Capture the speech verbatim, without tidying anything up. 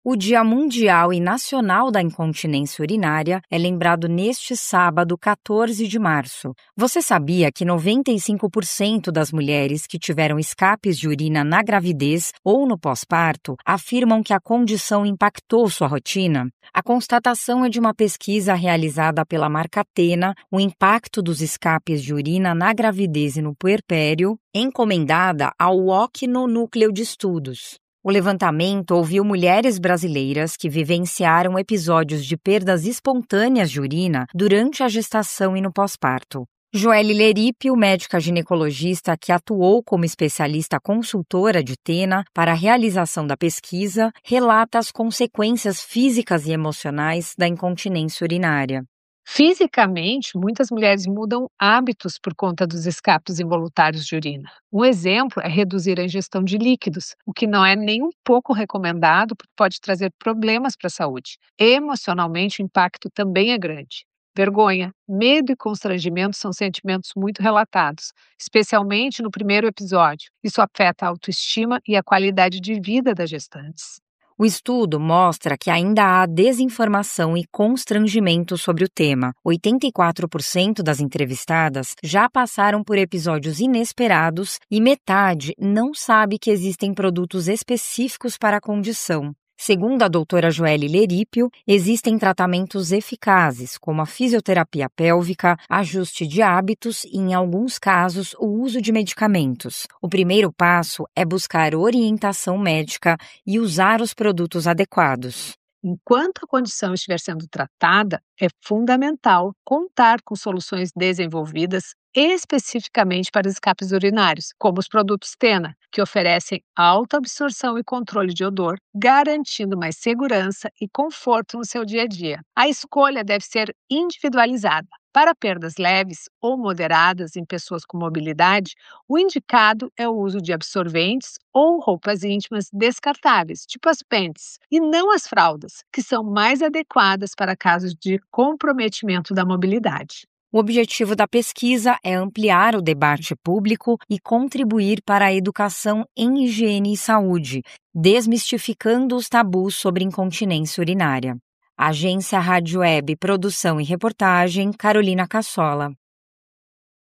O Dia Mundial e Nacional da Incontinência Urinária é lembrado neste sábado, quatorze de março. Você sabia que noventa e cinco por cento das mulheres que tiveram escapes de urina na gravidez ou no pós-parto afirmam que a condição impactou sua rotina? A constatação é de uma pesquisa realizada pela marca Tena, o impacto dos escapes de urina na gravidez e no puerpério, encomendada ao U O C no Núcleo de Estudos. O levantamento ouviu mulheres brasileiras que vivenciaram episódios de perdas espontâneas de urina durante a gestação e no pós-parto. Joelle Leripio, médica ginecologista que atuou como especialista consultora de Tena para a realização da pesquisa, relata as consequências físicas e emocionais da incontinência urinária. Fisicamente, muitas mulheres mudam hábitos por conta dos escapes involuntários de urina. Um exemplo é reduzir a ingestão de líquidos, o que não é nem um pouco recomendado porque pode trazer problemas para a saúde. Emocionalmente, o impacto também é grande. Vergonha, medo e constrangimento são sentimentos muito relatados, especialmente no primeiro episódio. Isso afeta a autoestima e a qualidade de vida das gestantes. O estudo mostra que ainda há desinformação e constrangimento sobre o tema. oitenta e quatro por cento das entrevistadas já passaram por episódios inesperados e metade não sabe que existem produtos específicos para a condição. Segundo a doutora Joelle Leripio, existem tratamentos eficazes, como a fisioterapia pélvica, ajuste de hábitos e, em alguns casos, o uso de medicamentos. O primeiro passo é buscar orientação médica e usar os produtos adequados. Enquanto a condição estiver sendo tratada, é fundamental contar com soluções desenvolvidas especificamente para escapes urinários, como os produtos Tena, que oferecem alta absorção e controle de odor, garantindo mais segurança e conforto no seu dia a dia. A escolha deve ser individualizada. Para perdas leves ou moderadas em pessoas com mobilidade, o indicado é o uso de absorventes ou roupas íntimas descartáveis, tipo as pants, e não as fraldas, que são mais adequadas para casos de comprometimento da mobilidade. O objetivo da pesquisa é ampliar o debate público e contribuir para a educação em higiene e saúde, desmistificando os tabus sobre incontinência urinária. Agência Rádio Web, produção e reportagem, Carolina Cassola.